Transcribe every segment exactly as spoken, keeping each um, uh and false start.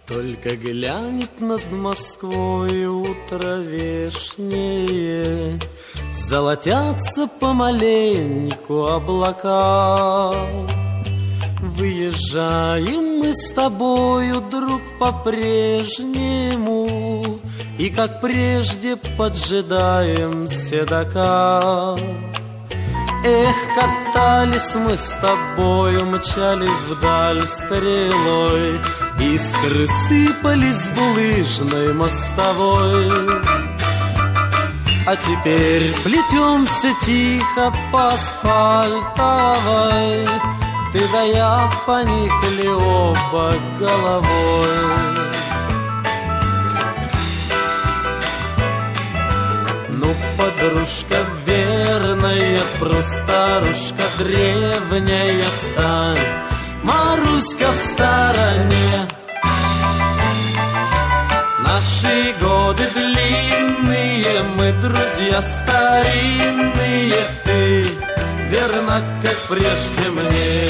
Только глянет над Москвой утро вешнее, золотятся помаленьку облака. Выезжаем мы с тобою, друг, по-прежнему, и, как прежде, поджидаем седока. Эх, катались мы с тобою, мчались вдаль стрелой, искры сыпались с булыжной мостовой. А теперь плетемся тихо по асфальтовой, ты да я поникли оба головой. Ну, подружка верная, простарушка древняя, встань, Маруська в стороне. Наши годы длинные, мы друзья старинные, ты верна, как прежде мне.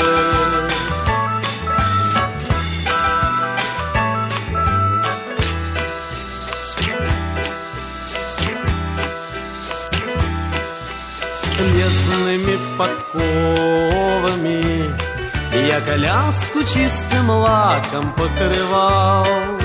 Железными подковами я коляску чистым лаком покрывал,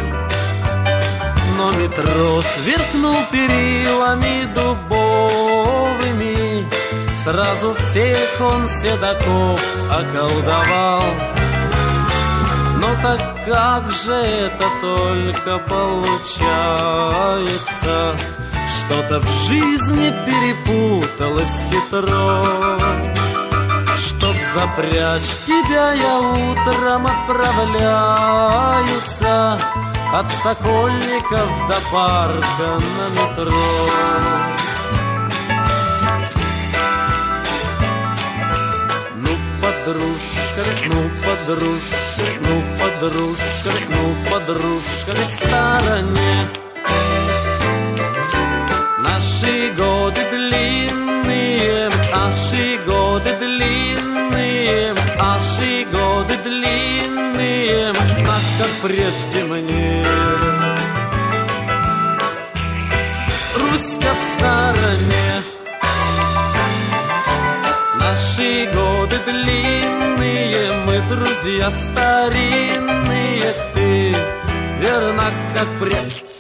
но метро сверкнул перилами дубовыми, сразу всех он седаков околдовал. Но так как же это только получается, что-то в жизни перепуталось хитро. Чтоб запрячь тебя, я утром отправляюсь от Сокольников до парка на метро. Ну, подружка, ну, подружка, ну, подружка, ну, подружка, к стороне. Наши годы длинные, наши годы длинные, наши годы длинные, так как прежде мне. Руська в стороне. Наши годы длинные, мы друзья старинные, ты верна, как прежде.